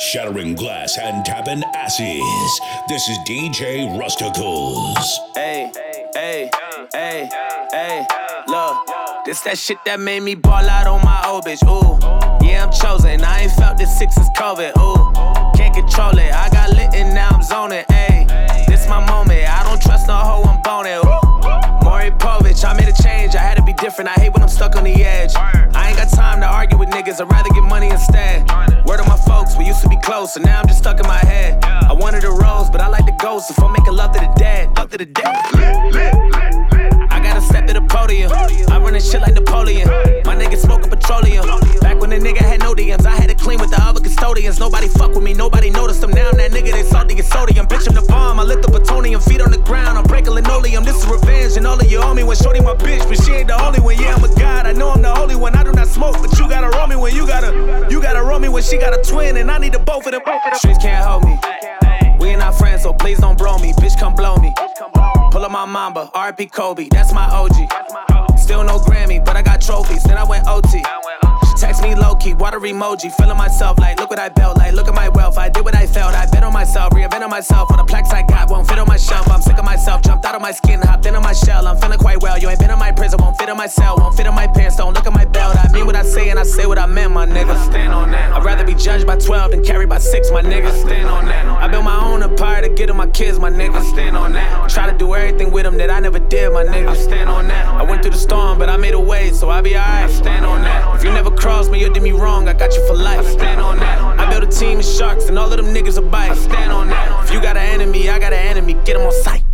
Shattering glass and tapping asses. This is DJ Rusticles. Hey, hey, hey, hey, look. This that shit that made me ball out on my old bitch, ooh. Yeah, I'm chosen, I ain't felt this since COVID, ooh. Can't control it, I got lit and now I'm zoning, ayy. This my moment, I don't trust no hoe, I'm boning, ooh. Maury Povich, I made a change, I had to be different, I hate when I'm stuck on the edge. I ain't got time to argue with niggas, I'd rather get money instead. Word of my folks, we used to be close, and now I'm just stuck in my head. I wanted a rose, but I like the ghost, if I'm making love to the dead, love to the dead. I gotta step to the podium, I run this shit like Napoleon. My niggas smoking petroleum. Back when the nigga had no DMs, I had to clean with the other custodians. Nobody fuck with me, nobody noticed them. Now I'm that nigga, they salty as sodium. Bitch, I'm the bomb, I lit the plutonium. Feet on the ground, I'm breaking linoleum. This is revenge, and all of you owe me when shorty my bitch. But she ain't the only one, yeah, I'm a god. I know I'm the holy one, I do not smoke. But you gotta roll me when you gotta roll me when she got a twin. And I need the both of them. Streets can't hold me. We ain't not friends, so please don't bro me. Bitch, come blow me. Pull up my Mamba, R.I.P. Kobe, that's my OG. Still no Grammy, but I got trophies, then I went OT. Text me low-key, water emoji, feeling myself like, look what I built, like, look at my wealth, I did what I felt, I bet on myself, reinvented myself, all the plaques I got won't fit on my shelf, I'm sick of myself, jumped out of my skin, hopped into my shell, I'm feeling quite well, you ain't been in my prison, won't fit in my cell, won't fit in my pants, don't look at my belt, I mean what I say and I say what I meant, my nigga. Stand on that. I'd rather be judged by 12 than carried by 6, my nigga. Stand on that. I built my own empire to get to my kids, my nigga. Stand on that. Try to do everything with them that I never did, my nigga. Stand on that. I went through the storm, but I made a way, so I'll be alright. Stand on that. If you never crossed me, you did me wrong, I got you for life. Stand on that. I built a team of sharks, and all of them niggas are bite. Stand on that. If you got an enemy, I got an enemy, get them on sight.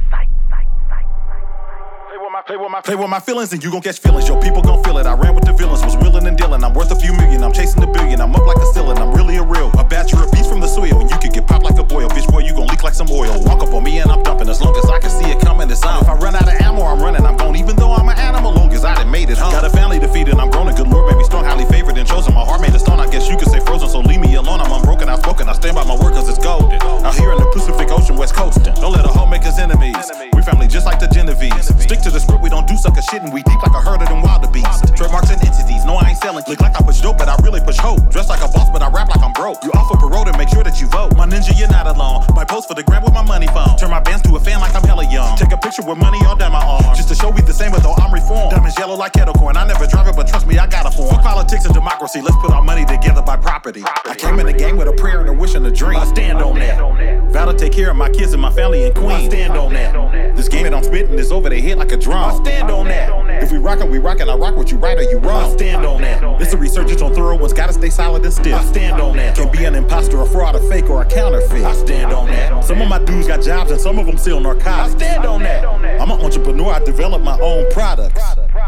Play with my feelings and you gon' catch feelings. Yo, people gon' feel it. I ran with the villains, was reeling and dealing. I'm worth a few million, I'm chasing the billion. I'm up like a ceiling, I'm really a real. A batcher of beats from the soil, and you could get popped like a boil. Bitch boy, you gon' leak like some oil. Walk up on me and I'm dumping. As long as I can see it coming, it's on. If I run out of ammo, I'm running. I'm gone, even though I'm an animal. Long as I done made it home. Got a family to feed and I'm grown. And good Lord made me strong, highly favored and chosen. My heart made of stone, I guess you could say frozen. So leave me alone, I'm unbroken, outspoken. I stand by my word cause it's golden. Out here in the Pacific Ocean, West Coastin'. Don't let a hoe make us enemies. We family just like the Genovese. Stick to the script, we don't do sucker shit, and we deep like a herd of them wildebeest. Trademarks and entities, no I ain't selling. Look like I push dope, but I really push hope. Dress like a boss, but I rap like I'm broke. You offer parole to make sure that you vote. My ninja, you're not alone. My post for the gram with my money phone. Turn my bands to a fan like I'm hella young. Take a picture with money all down my arm, just to show we the same, but though I'm reformed. Diamonds yellow like kettle corn. I never drive it, but trust me, I got a form. Fuck politics and democracy, let's put our money together by property. I came in the game with a prayer and a wish and a dream. I stand on that. Vow to take care of my kids and my family and queen. I stand on that. This game that I'm spitting is over their head like a drum. I stand on that. If we rockin', we rockin'. I rock what you right or you wrong. I stand on that. It's a resurgence on thorough ones. Gotta stay solid and stiff. I stand on that. Can't be an imposter, a fraud, a fake, or a counterfeit. I stand on that. Some of my dudes got jobs and some of them sell narcotics. I stand on that. I'm an entrepreneur. I develop my own products.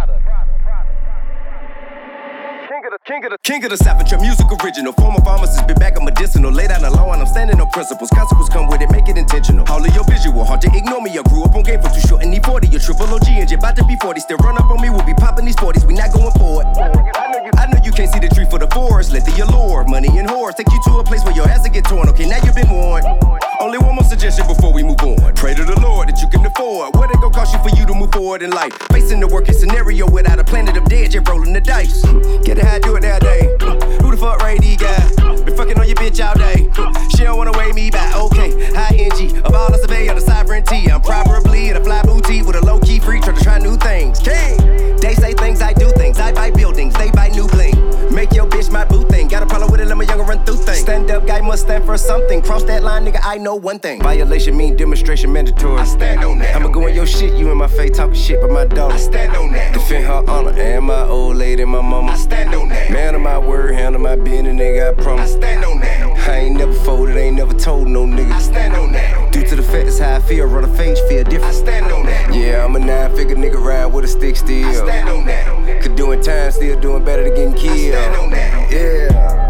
King of the South, your music original. Former pharmacist, been back on medicinal. Lay down the law and I'm standing on principles. Consequences come with it, make it intentional. All of your visual, hard to ignore me. I grew up on game for too short and need 40. Your triple OG and you're about to be 40. Still run up on me, we'll be popping these 40s. We not going forward. I know you can't see the tree for the forest. Let the allure, money and whores take you to a place where your ass will get torn. Okay, now you've been warned. Only one more suggestion before we move on. Pray to the Lord that you can afford what it gon' cost you for you to move forward in life. Facing the worst case scenario without a planet of dead, you're rolling the dice. Get it how I do it nowadays. Who the fuck Ray D guy? Been fucking on your bitch all day. She don't wanna weigh me back. Okay, high NG of all the survey of the sovereignty. I'm probably in a fly boutique with a low key freak trying to try new things. King, they say things, I do things. I buy buildings, they buy new bling. Make your bitch my boo thing. Got a problem with it, let my younger run through things. Stand up guy must stand for something. Cross that line, nigga, I know one thing. Violation mean demonstration mandatory. I stand on that. I'ma go in your shit, you in my face talking shit by my dog. I stand on that. Defend her honor and my old lady, my mama. I stand on that. Man of my word, handle my business, nigga, I promise. I stand on that. I ain't never folded, ain't never told no nigga. I stand on that. Due to the fact that's how I feel, run a face, feel different. I stand on that. Yeah, I'm a 9-figure nigga round with a stick still. I stand on that. Could doing time, still doing better than getting killed. I stand on that. Yeah.